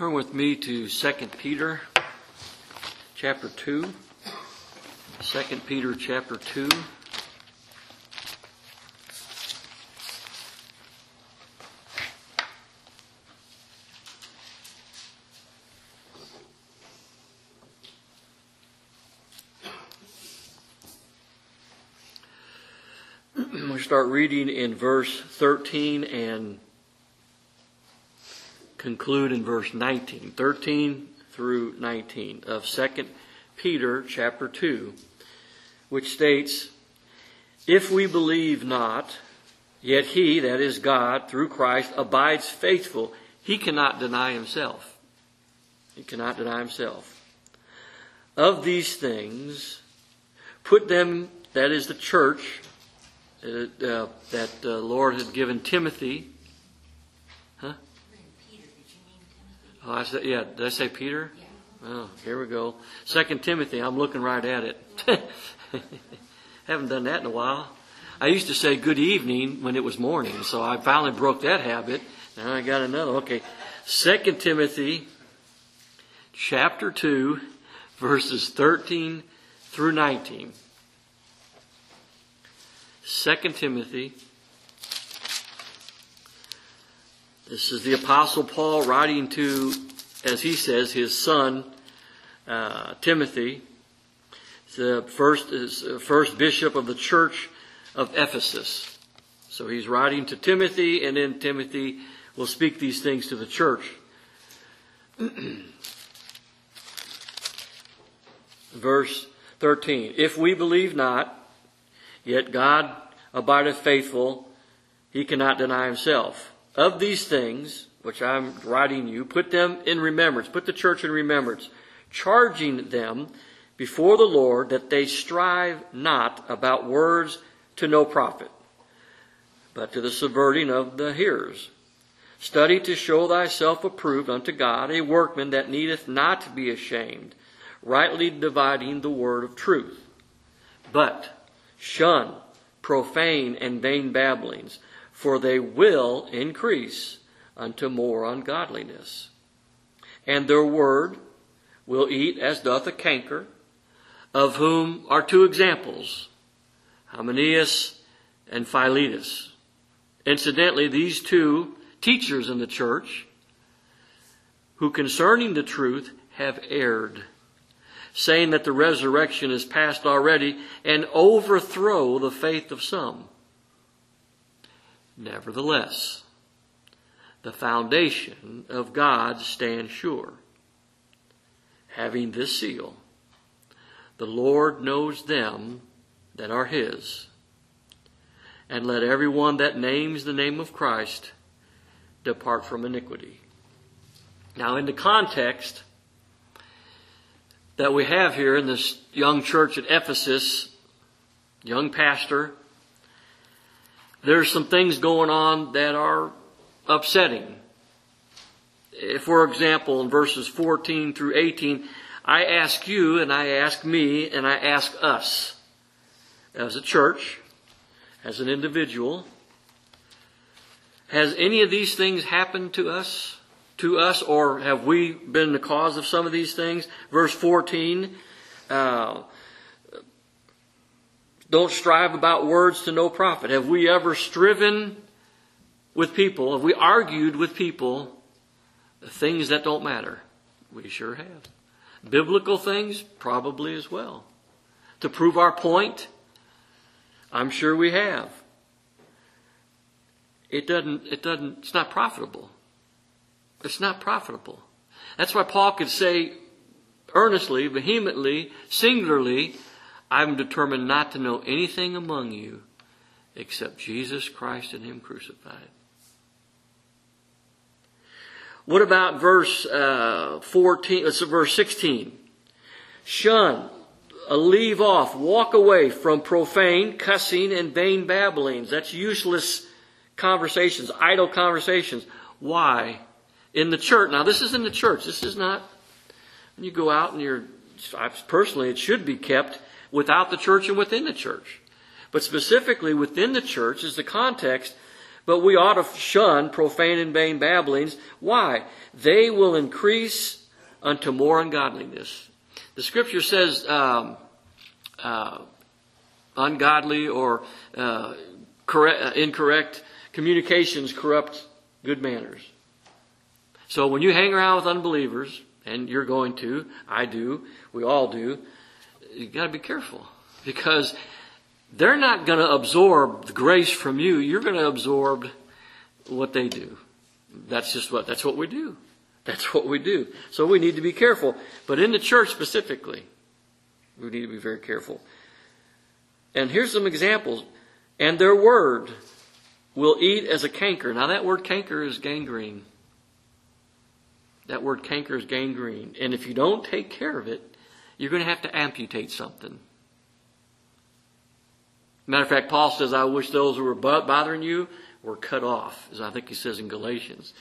Turn with me to 2 Peter chapter 2. 2 Peter chapter 2. We'll start reading in verse 13 and conclude in verse 19. 13 through 19 of 2 Peter chapter 2, which states, "If we believe not, yet he, that is God, through Christ, abides faithful. He cannot deny himself." He cannot deny himself. "Of these things, put them," that is the church, that the Lord had given Timothy. Huh? Peter, did you name Timothy? Oh, I said, yeah. Did I say Peter? Yeah. Oh, here we go. 2 Timothy. I'm looking right at it. Haven't done that in a while. I used to say good evening when it was morning, so I finally broke that habit. Now I got another. Okay. 2 Timothy chapter 2, verses 13 through 19. 2 Timothy. This is the Apostle Paul writing to, as he says, his son Timothy. The first bishop of the church of Ephesus. So he's writing to Timothy, and then Timothy will speak these things to the church. Verse 13. "If we believe not, yet God abideth faithful, he cannot deny himself. Of these things, which I'm writing you, put them in remembrance," put the church in remembrance, "charging them before the Lord that they strive not about words to no profit, but to the subverting of the hearers. Study to show thyself approved unto God, a workman that needeth not to be ashamed, rightly dividing the word of truth. But shun profane and vain babblings, for they will increase unto more ungodliness. And their word will eat as doth a canker, of whom are two examples, Hymenaeus and Philetus." Incidentally, these two teachers in the church, who concerning the truth have erred, saying that the resurrection is past already, and overthrow the faith of some. Nevertheless, the foundation of God stands sure, having this seal: the Lord knows them that are his. And let everyone that names the name of Christ depart from iniquity. Now, in the context that we have here in this young church at Ephesus, young pastor, there's some things going on that are upsetting. For example, in verses 14 through 18, "I ask you, and I ask me, and I ask us, as a church, as an individual, has any of these things happened to us, or have we been the cause of some of these things?" Verse 14, "Don't strive about words to no profit." Have we ever striven with people? Have we argued with people things that don't matter? We sure have. Biblical things, probably as well. To prove our point, I'm sure we have. It's not profitable. It's not profitable. That's why Paul could say earnestly, vehemently, singularly, "I'm determined not to know anything among you except Jesus Christ and him crucified." What about verse 14? Let's verse 16. "Shun, leave off, walk away from profane, cussing, and vain babblings." That's useless conversations, idle conversations. Why? In the church. Now, this is in the church. This is not when you go out and personally, it should be kept without the church and within the church. But specifically within the church is the context But we ought to shun profane and vain babblings. Why? They will increase unto more ungodliness. The Scripture says ungodly or incorrect communications corrupt good manners. So when you hang around with unbelievers, and you're going to, I do, we all do, you've got to be careful. Because they're not going to absorb the grace from you. You're going to absorb what they do. That's what we do. That's what we do. So we need to be careful. But in the church specifically, we need to be very careful. And here's some examples. And their word will eat as a canker. Now that word canker is gangrene. That word canker is gangrene. And if you don't take care of it, you're going to have to amputate something. Matter of fact, Paul says, I wish those who were bothering you were cut off, as I think he says in Galatians.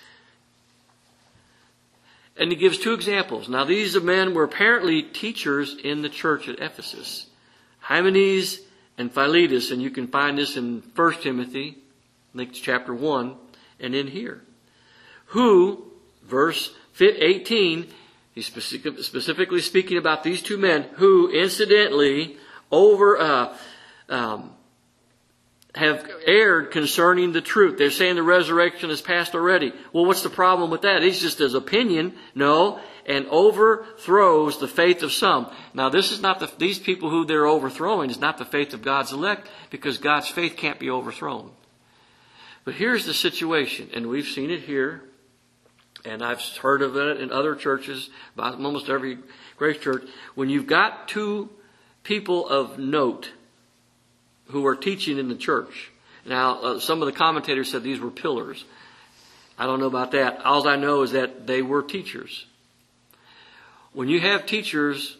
And he gives two examples. Now these men were apparently teachers in the church at Ephesus. Hymenaeus and Philetus, and you can find this in 1 Timothy, I think it's chapter 1, and in here. Who, verse 18, he's specifically speaking about these two men who incidentally have erred concerning the truth. They're saying the resurrection is past already. Well, what's the problem with that? It's just his opinion. No. And overthrows the faith of some. Now, this is not these people who they're overthrowing is not the faith of God's elect, because God's faith can't be overthrown. But here's the situation, and we've seen it here, and I've heard of it in other churches, almost every Grace Church. When you've got two people of note who are teaching in the church. Now, some of the commentators said these were pillars. I don't know about that. All I know is that they were teachers. When you have teachers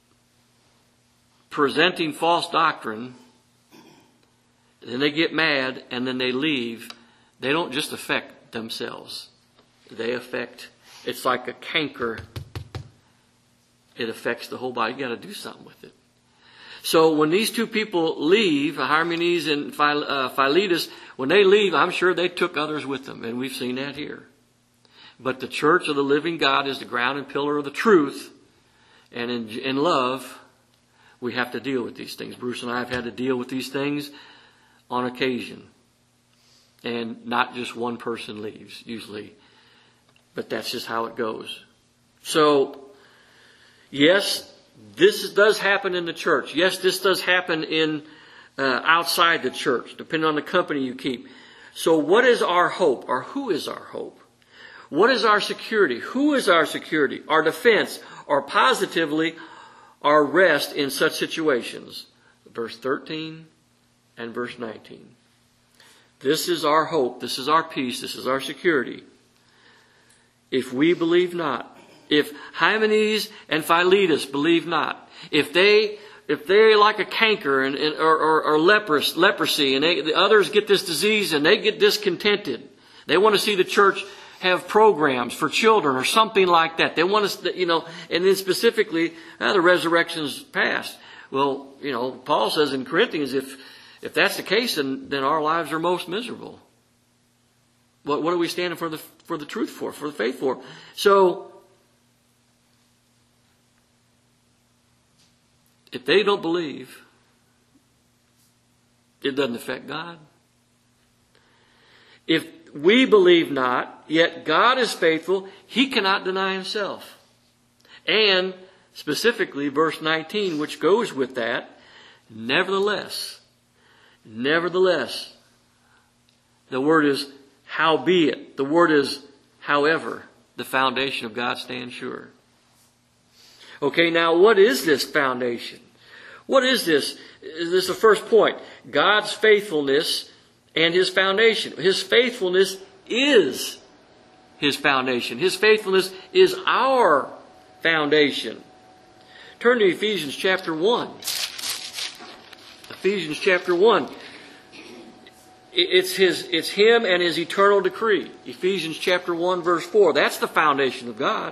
presenting false doctrine, then they get mad and then they leave, they don't just affect themselves. They affect, it's like a canker. It affects the whole body. You got to do something with it. So when these two people leave, Hymenaeus and Philetus, when they leave, I'm sure they took others with them. And we've seen that here. But the church of the living God is the ground and pillar of the truth. And in love, we have to deal with these things. Bruce and I have had to deal with these things on occasion. And not just one person leaves, usually. But that's just how it goes. So, yes, this does happen in the church. Yes, this does happen in outside the church, depending on the company you keep. So what is our hope? Or who is our hope? What is our security? Who is our security? Our defense? Or positively, our rest in such situations? Verse 13 and verse 19. This is our hope. This is our peace. This is our security. If we believe not. If Hymenaeus and Philetus believe not, if they like a canker or leprosy, and the others get this disease and they get discontented, they want to see the church have programs for children or something like that. They want us, and then specifically, the resurrection's past. Well, Paul says in Corinthians, if that's the case, then our lives are most miserable. What are we standing for the truth for the faith for? So, if they don't believe, it doesn't affect God. If we believe not, yet God is faithful, He cannot deny Himself. And specifically, verse 19, which goes with that, nevertheless, the word is howbeit. The word is however. The foundation of God stands sure. Okay, now what is this foundation? What is this? This is the first point. God's faithfulness and His foundation. His faithfulness is His foundation. His faithfulness is our foundation. Turn to Ephesians chapter 1. Ephesians chapter 1. It's Him and His eternal decree. Ephesians chapter 1 verse 4. That's the foundation of God.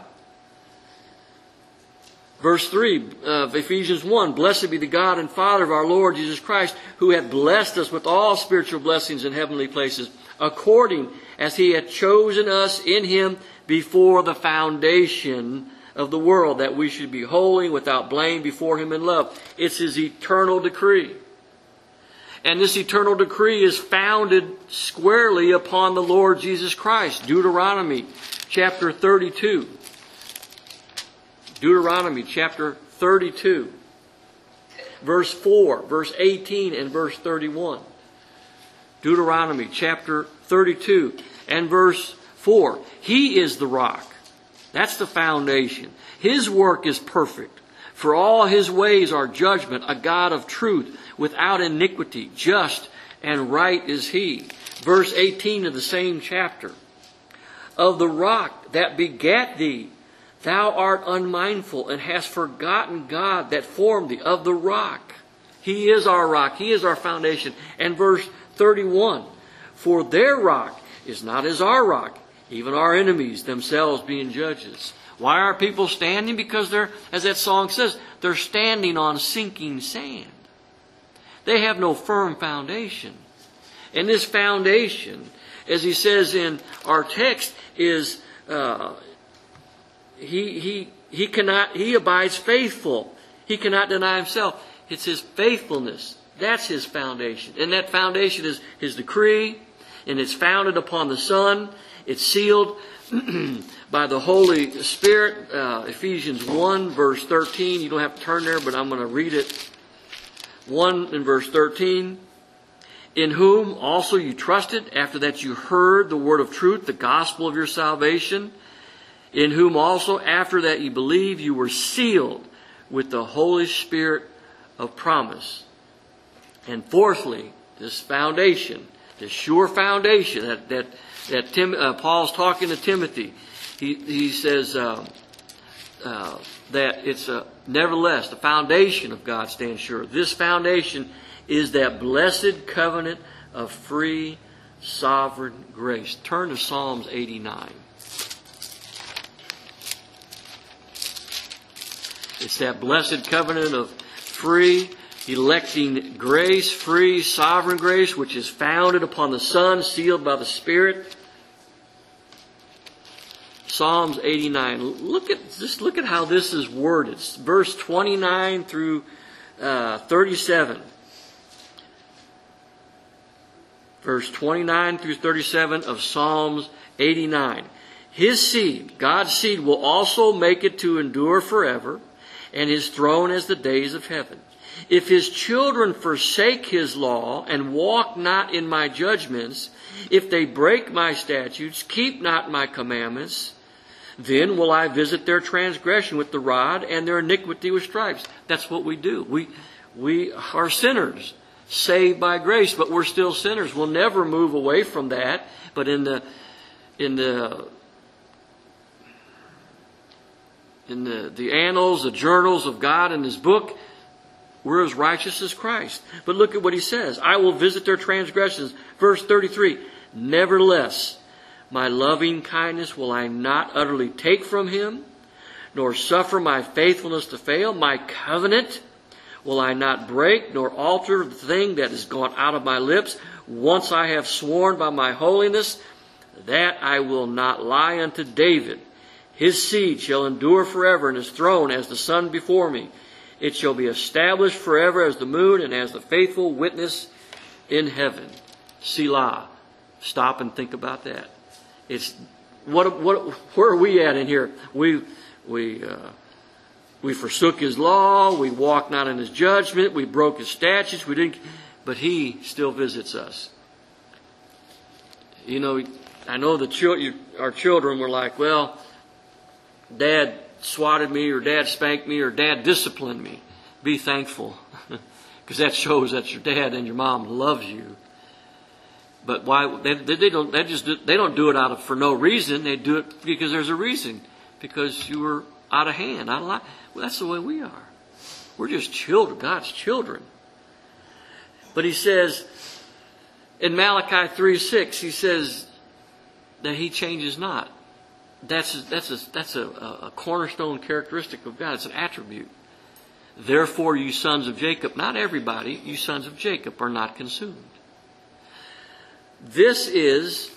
Verse 3 of Ephesians 1, Blessed be the God and Father of our Lord Jesus Christ, who hath blessed us with all spiritual blessings in heavenly places, according as He had chosen us in Him before the foundation of the world, that we should be holy, without blame before Him in love. It's His eternal decree. And this eternal decree is founded squarely upon the Lord Jesus Christ. Deuteronomy chapter 32. Deuteronomy chapter 32. Verse 4, verse 18, and verse 31. Deuteronomy chapter 32 and verse 4. He is the rock. That's the foundation. His work is perfect. For all His ways are judgment, a God of truth, without iniquity, just and right is He. Verse 18 of the same chapter. Of the rock that begat thee, thou art unmindful, and hast forgotten God that formed thee. Of the rock. He is our rock. He is our foundation. And verse 31. For their rock is not as our rock, even our enemies themselves being judges. Why are people standing? Because they're, as that song says, they're standing on sinking sand. They have no firm foundation. And this foundation, as he says in our text, is he abides faithful. He cannot deny Himself. It's His faithfulness. That's His foundation. And that foundation is His decree, and it's founded upon the Son. It's sealed by the Holy Spirit. Ephesians 1 verse 13. You don't have to turn there, but I'm going to read it. 1 in verse 13. In whom also you trusted, after that you heard the word of truth, the gospel of your salvation. In whom also, after that you believe, you were sealed with the Holy Spirit of promise. And fourthly, this foundation, this sure foundation that Paul's talking to Timothy. He says that it's nevertheless the foundation of God stands sure. This foundation is that blessed covenant of free sovereign grace. Turn to Psalms 89. It's that blessed covenant of free electing grace, free sovereign grace, which is founded upon the Son, sealed by the Spirit. Psalms 89. Look at how this is worded. It's verse 29 through 37. Verse 29 through 37 of Psalms 89. His seed, God's seed, will also make it to endure forever, and His throne as the days of heaven. If His children forsake His law and walk not in my judgments, if they break my statutes, keep not my commandments, then will I visit their transgression with the rod and their iniquity with stripes. That's what we do. We are sinners, saved by grace, but we're still sinners. We'll never move away from that. But in the annals, the journals of God in His book, we're as righteous as Christ. But look at what He says. I will visit their transgressions. Verse 33. Nevertheless, my loving kindness will I not utterly take from him, nor suffer my faithfulness to fail. My covenant will I not break, nor alter the thing that is gone out of my lips. Once I have sworn by my holiness, that I will not lie unto David. His seed shall endure forever, and his throne as the sun before me. It shall be established forever as the moon, and as the faithful witness in heaven. Selah. Stop and think about that. It's where are we at in here? We forsook His law. We walked not in His judgment. We broke His statutes. But He still visits us. You know, I know our children were like, well, Dad swatted me, or Dad spanked me, or Dad disciplined me. Be thankful, because that shows that your dad and your mom loves you. But why they don't do it for no reason. They do it because there's a reason. Because you were out of hand, out of line. Well, that's the way we are. We're just children, God's children. But He says in Malachi 3:6, He says that He changes not. That's a cornerstone characteristic of God. It's an attribute. Therefore, you sons of Jacob, not everybody, you sons of Jacob are not consumed. This is,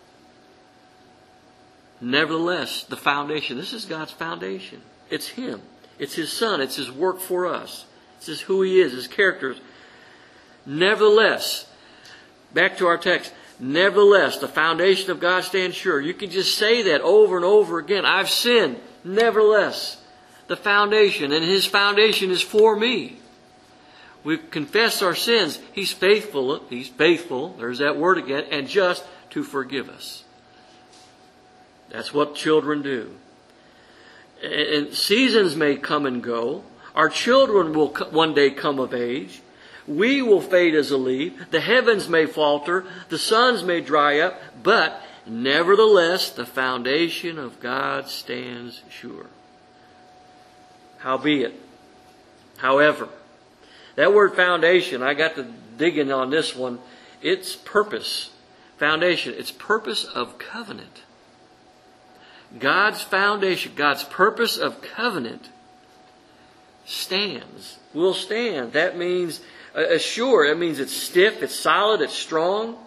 nevertheless, the foundation. This is God's foundation. It's Him. It's His Son. It's His work for us. It's who He is, His characters. Nevertheless, back to our text. Nevertheless, the foundation of God stands sure. You can just say that over and over again. I've sinned. Nevertheless, the foundation, and His foundation is for me. We confess our sins. He's faithful. He's faithful. There's that word again. And just to forgive us. That's what children do. And seasons may come and go. Our children will one day come of age. We will fade as a leaf. The heavens may falter. The suns may dry up. But nevertheless, the foundation of God stands sure. Howbeit, however, that word foundation, I got to digging on this one. It's purpose. Foundation. It's purpose of covenant. God's foundation, God's purpose of covenant stands. Will stand. That means sure. That means it's stiff, it's solid, it's strong.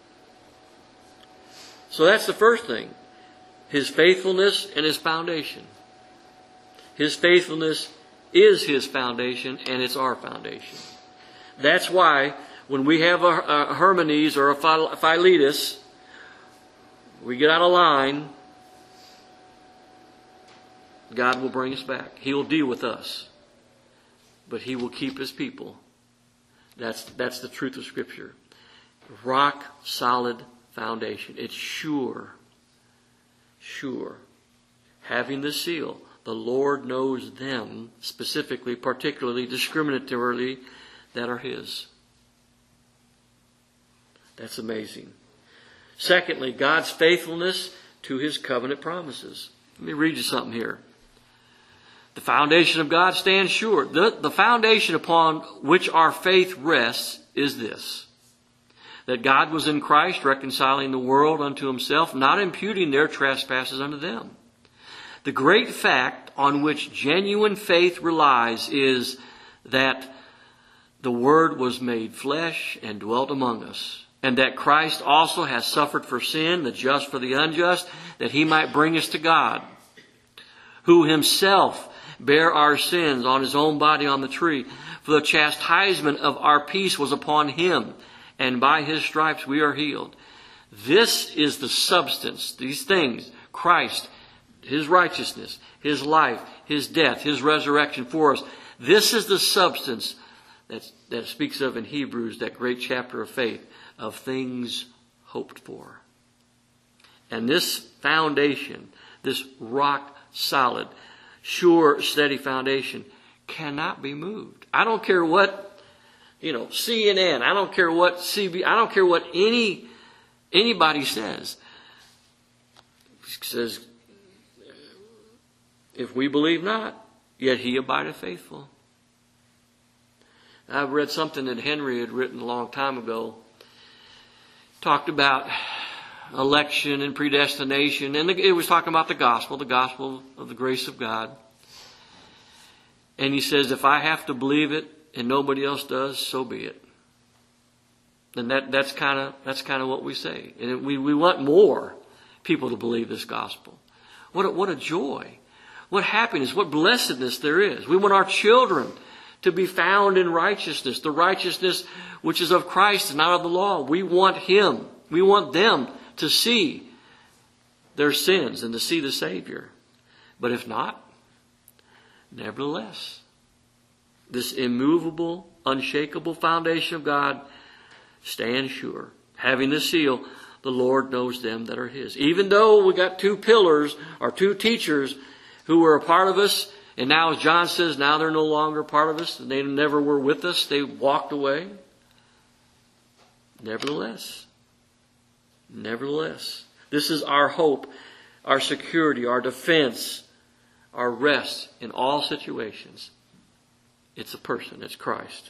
So that's the first thing. His faithfulness and His foundation. His faithfulness is His foundation, and it's our foundation. That's why when we have a Hermes or a Philetus, we get out of line, God will bring us back. He will deal with us. But He will keep His people. That's the truth of Scripture. Rock solid foundation. It's sure. Sure. Having the seal. The Lord knows them specifically, particularly, discriminatorily, that are His. That's amazing. Secondly, God's faithfulness to His covenant promises. Let me read you something here. The foundation of God stands sure. The foundation upon which our faith rests is this. That God was in Christ reconciling the world unto Himself, not imputing their trespasses unto them. The great fact on which genuine faith relies is that the Word was made flesh and dwelt among us, and that Christ also has suffered for sin, the just for the unjust, that He might bring us to God, who Himself bare our sins on His own body on the tree. For the chastisement of our peace was upon Him, and by His stripes we are healed. This is the substance, these things, Christ, His righteousness, His life, His death, His resurrection for us. This is the substance that speaks of in Hebrews, that great chapter of faith, of things hoped for. And this foundation, this rock solid, sure, steady foundation cannot be moved. I don't care what, CNN, I don't care what CB, I don't care what anybody says. It says, if we believe not, yet He abideth faithful. I've read something that Henry had written a long time ago. Talked about election and predestination. And it was talking about the gospel of the grace of God. And he says, if I have to believe it and nobody else does, so be it. And that's kind of what we say. And we want more people to believe this gospel. What a joy. What happiness, what blessedness there is. We want our children to be found in righteousness. The righteousness which is of Christ and not of the law. We want Him. We want them to see their sins and to see the Savior. But if not, nevertheless, this immovable, unshakable foundation of God stands sure. Having the seal, the Lord knows them that are His. Even though we got two pillars or two teachers who were a part of us, and now, as John says, now they're no longer a part of us, and they never were with us, they walked away. Nevertheless, this is our hope, our security, our defense, our rest in all situations. It's a person, it's Christ.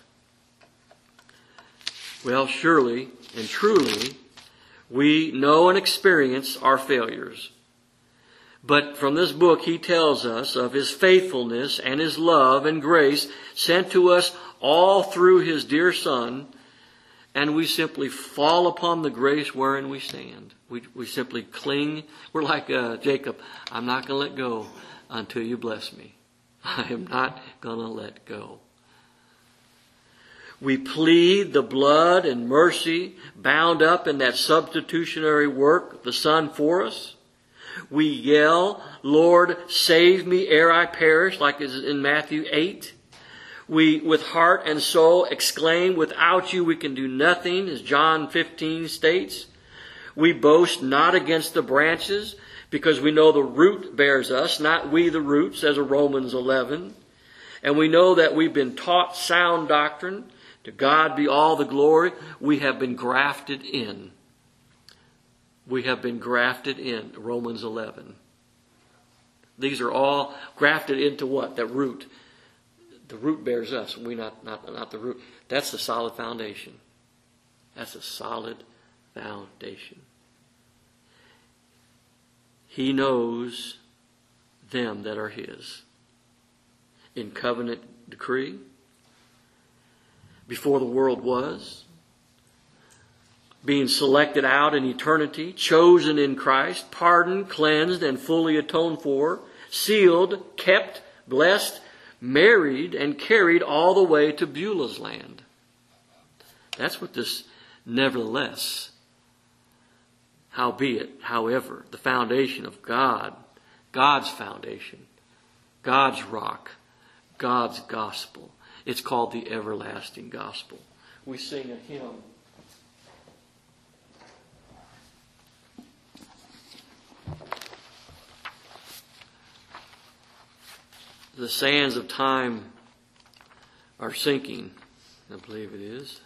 Well, surely and truly, we know and experience our failures. But from this book, he tells us of His faithfulness and His love and grace sent to us all through His dear Son, and we simply fall upon the grace wherein we stand. We simply cling. We're like Jacob. I'm not going to let go until you bless me. I am not going to let go. We plead the blood and mercy bound up in that substitutionary work of the Son for us. We yell, Lord, save me ere I perish, like is in Matthew 8. We, with heart and soul, exclaim, without you we can do nothing, as John 15 states. We boast not against the branches, because we know the root bears us, not we the root, says Romans 11. And we know that we've been taught sound doctrine. To God be all the glory. We have been grafted in. We have been grafted in, Romans 11. These are all grafted into what? That root. The root bears us. We not the root. That's the solid foundation. That's a solid foundation. He knows them that are His. In covenant decree, before the world was, being selected out in eternity, chosen in Christ, pardoned, cleansed, and fully atoned for, sealed, kept, blessed, married, and carried all the way to Beulah's land. That's what this nevertheless, howbeit, however, the foundation of God, God's foundation, God's rock, God's gospel. It's called the everlasting gospel. We sing a hymn. The sands of time are sinking, I believe it is.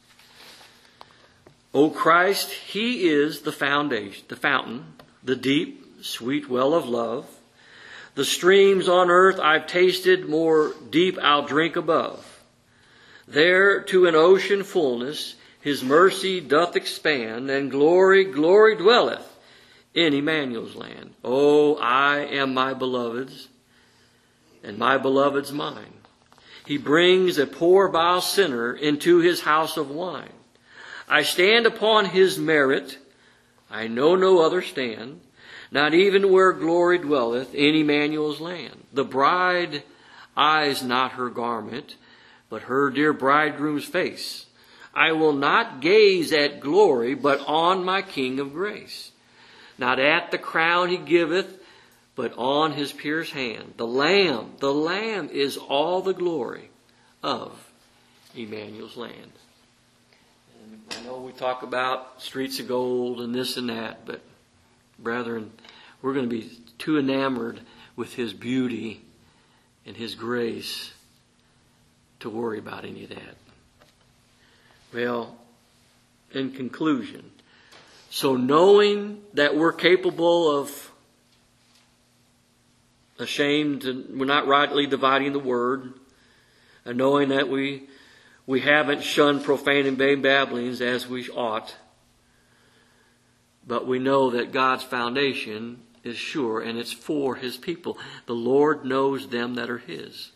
O Christ, He is the foundation, the fountain, the deep, sweet well of love. The streams on earth I've tasted, more deep I'll drink above. There to an ocean fullness His mercy doth expand, and glory, glory dwelleth in Emmanuel's land. Oh, I am my beloved's, and my beloved's mine. He brings a poor vile sinner into His house of wine. I stand upon His merit, I know no other stand, not even where glory dwelleth in Emmanuel's land. The bride eyes not her garment, but her dear bridegroom's face. I will not gaze at glory, but on my King of grace. Not at the crown He giveth, but on His pierced hand. The Lamb is all the glory of Emmanuel's land. And I know we talk about streets of gold and this and that, but brethren, we're going to be too enamored with His beauty and His grace to worry about any of that. Well, in conclusion, so knowing that we're capable of ashamed and we're not rightly dividing the word, and knowing that we haven't shunned profane and vain babblings as we ought, but we know that God's foundation is sure and it's for His people. The Lord knows them that are His.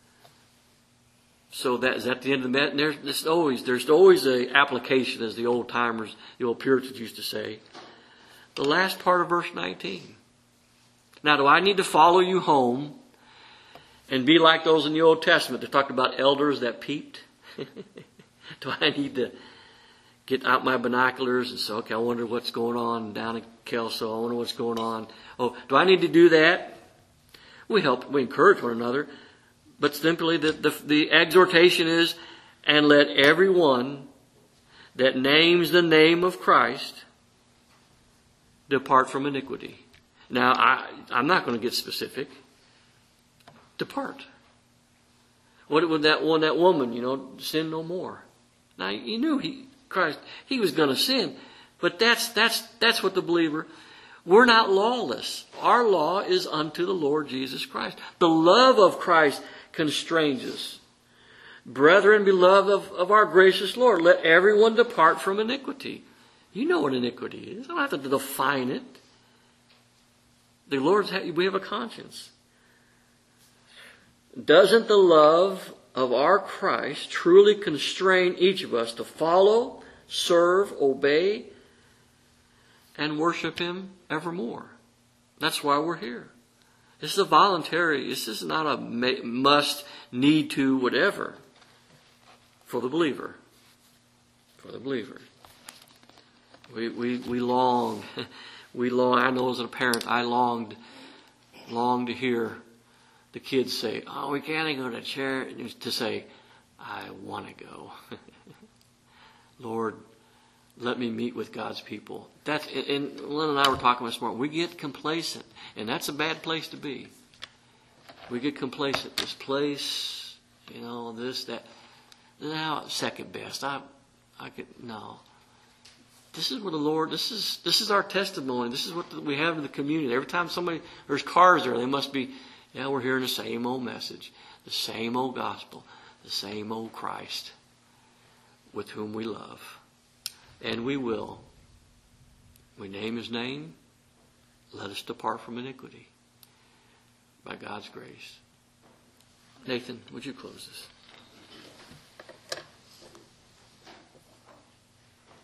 So that is at the end of the message. There's always a application, as the old timers, the old Puritans used to say. The last part of verse 19. Now, do I need to follow you home and be like those in the Old Testament that talked about elders that peeped? Do I need to get out my binoculars and say, okay, I wonder what's going on down in Kelso. I wonder what's going on. Oh, do I need to do that? We encourage one another. But simply the exhortation is, and let everyone that names the name of Christ depart from iniquity. Now, I'm not going to get specific. Depart. What would that woman, sin no more. Now, you knew Christ, He was going to sin. But that's what the believer, we're not lawless. Our law is unto the Lord Jesus Christ. The love of Christ constrains us. Brethren, beloved of our gracious Lord, let everyone depart from iniquity. You know what iniquity is. I don't have to define it. We have a conscience. Doesn't the love of our Christ truly constrain each of us to follow, serve, obey, and worship Him evermore. That's why we're here. This is a voluntary, this is not a must, need to, whatever. For the believer. For the believer. We long, I know as a parent, I long to hear the kids say, oh, we can't go to church, to say, I want to go. Lord, let me meet with God's people. And Lynn and I were talking this morning. We get complacent, and that's a bad place to be. We get complacent. This place, this, that. Now, second best. I could, no. This is what the Lord, this is our testimony. This is what we have in the community. Every time there's cars there, they must be, we're hearing the same old message, the same old gospel, the same old Christ with whom we love. And we will. We name His name. Let us depart from iniquity by God's grace. Nathan, would you close this?